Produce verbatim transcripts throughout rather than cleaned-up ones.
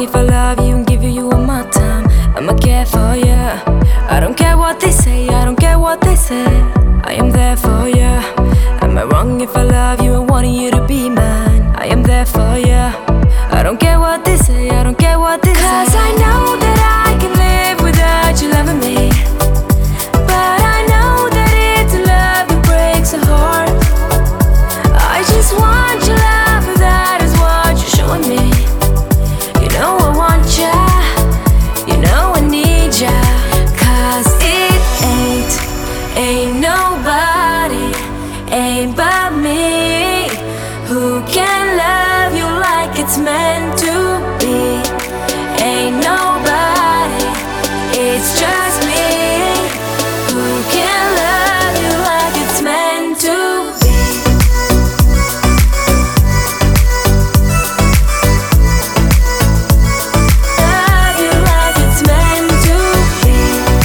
if I love you and give you all my time? I'ma care for you. I don't care what they say, I don't care what they say. I am there for you. Am I wrong if I love you and wanting you to be mine? I am there for you. I don't care what they say, I don't care what they say. Cause I know that I can live without you loving me. But I know that it's a love that breaks a heart. I just want your love, that is what you're showing me. You know I want ya, you know I need ya. Cause it ain't, ain't nobody, ain't but me, who can love you like it's meant to be. Ain't nobody, it's just me, who can love you like it's meant to be. Love you like it's meant to be.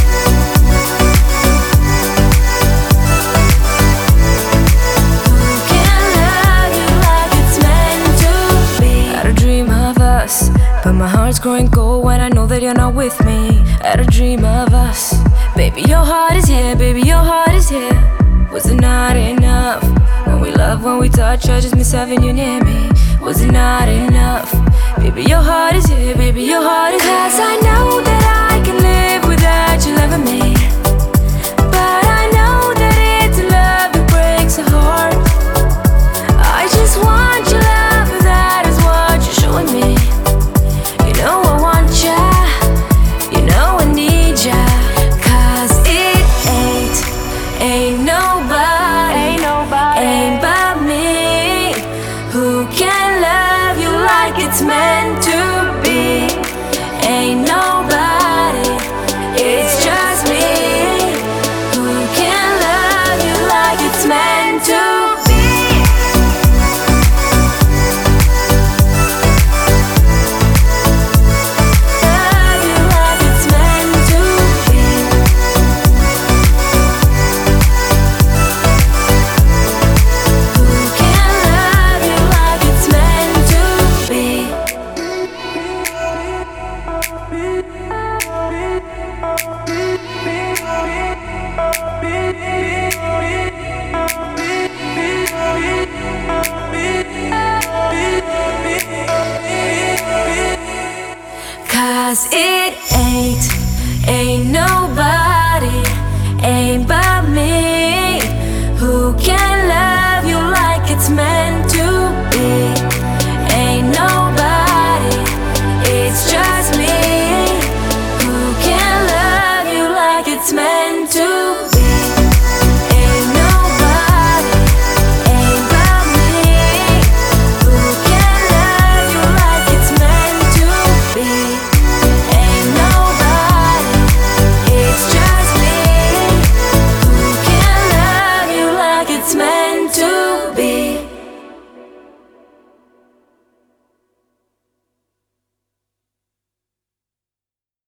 Who can love you like it's meant to be? Had a dream of us, but my heart's growing cold when I know that you're not with me. Had a dream of us, baby your heart is here, baby your heart is here. Was it not enough? When we love, when we touch, I just miss having you near me. Was it not enough? Baby your heart is here, baby your heart is here. Cause I know that I can live without you loving me. But I know that it's a love that breaks a heart. I just want your love, that is what you're showing me. You know I want ya, you know I need ya. Cause it ain't, ain't nobody, ain't nobody, ain't but me, who can love you like it's meant to be. Ain't nobody, it's just me, who can love you like it's meant to be. Love you like it's meant to be. Who can love you like it's meant to be? Cause it ain't, ain't nobody, ain't but